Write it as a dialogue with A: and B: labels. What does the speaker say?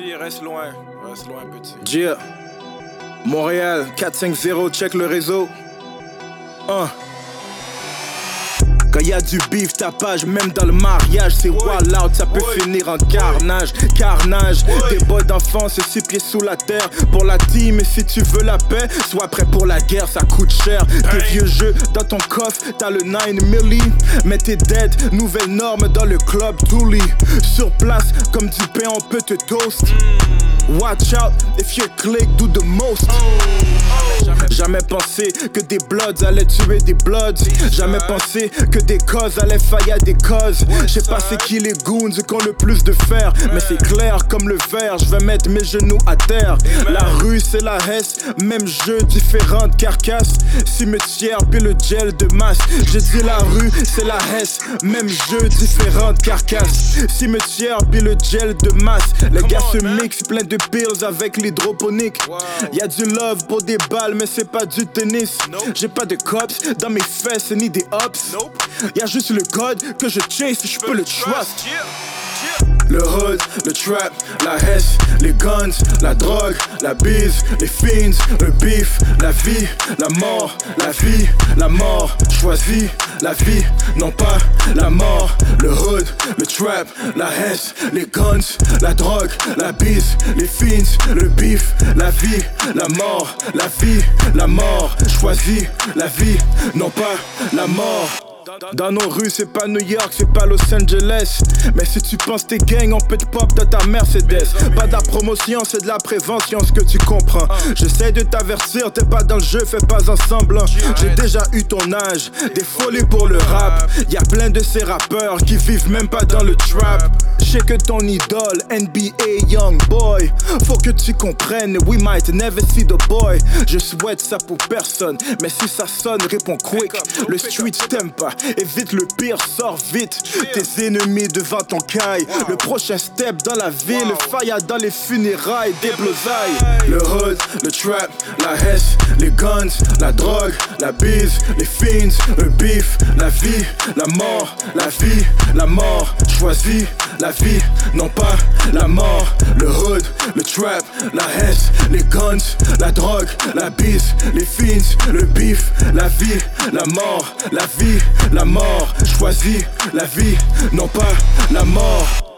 A: petit, reste loin petit.
B: Yeah. Montréal, 450, check le réseau. Quand y'a du beef, tapage, même dans le mariage, c'est wild out, ça peut finir en carnage. Carnage, des boys d'enfance, 6 pieds sous la terre. Pour la team, et si tu veux la paix, sois prêt pour la guerre, ça coûte cher. Tes vieux jeux dans ton coffre, t'as le 9 milli. Mais t'es dead, nouvelle norme dans le club Dooley. Sur place, comme du pain, on peut te toast. Watch out, if your clique do the most. Jamais pensé que des bloods allaient tuer des bloods. Jamais pensé que des causes allaient faillir à des causes. J'sais pas c'est qui les goons qui ont le plus de fer. Mais c'est clair comme le verre, j'vais mettre mes genoux à terre. La rue c'est la Hesse, même jeu, différentes carcasses. Cimetière puis le gel de masse. J'ai dit la rue c'est la Hesse, même jeu, différentes carcasses. Cimetière puis le gel de masse. Les gars se mixent plein de pills avec l'hydroponique. Y'a du love pour des balles mais c'est pas du tennis. J'ai pas de cops dans mes fesses ni des ups. Y'a juste le God que je chase, je peux le trust. Le hood, le trap, la Hesse, les guns, la drogue, la bise, les fiends, le beef, la vie, la mort, la vie, la mort. Choisis la vie, non pas la mort. Le hood, le trap, la Hesse, les guns, la drogue, la bise, les fiends, le beef, la vie, la mort, la vie, la mort. Choisis la vie, non pas la mort. Dans nos rues, c'est pas New York, c'est pas Los Angeles. Mais si tu penses t'es gang, on peut te pop dans ta Mercedes. Pas de la promotion, c'est de la prévention, ce que tu comprends. J'essaie de t'avertir, t'es pas dans le jeu, fais pas en semblant. J'ai déjà eu ton âge, des folies pour le rap. Y'a plein de ces rappeurs qui vivent même pas dans le trap. J'sais que ton idole, NBA Young Boy. Faut que tu comprennes, we might never see the boy. Je souhaite ça pour personne, mais si ça sonne, réponds quick. Le street t'aime pas. Évite le pire, sors vite. Tes ennemis devant ton caille. Le prochain step dans la ville, fire dans les funérailles, des blosailles. Le hood, le trap, la Hesse, les guns, la drogue, la bise, les fiends, le beef, la vie, la mort, la vie, la mort. Choisis la vie, non pas la mort. Le hood, le trap, la Hesse, les guns, la drogue, la bise, les fiends, le beef, la vie, la mort, la vie, la mort. Choisis la vie, non pas la mort.